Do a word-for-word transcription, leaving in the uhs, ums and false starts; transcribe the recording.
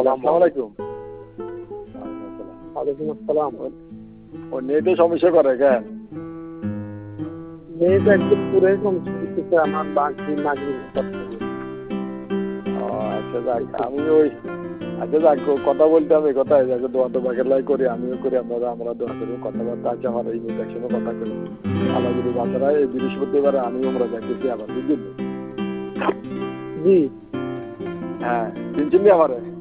আসসালামু আলাইকুম। ওয়ালাইকুম আসসালাম। ও নেটে সমস্যা করে কেন? নেট একদম পুরাই সমস্যা দিতেছে আমার বাকি নাগরিক করতে। ও আচ্ছা যাক, আমি ওই আচ্ছা যাক কথা বলতে আমি কথা যাকে দোয়া তো বাগের লাই করি, আমিও করি, আমরা আমরা দোয়া করি, কথাবার্তা আছে আমার এই নেট একসঙ্গে কথা করি। আল্লাহ যদি বাচ্চারা এই বৃহস্পতিবার আমি আমরা যাইতেছি আবার বুঝলি? জি হ্যাঁ চিনছেন আমারে?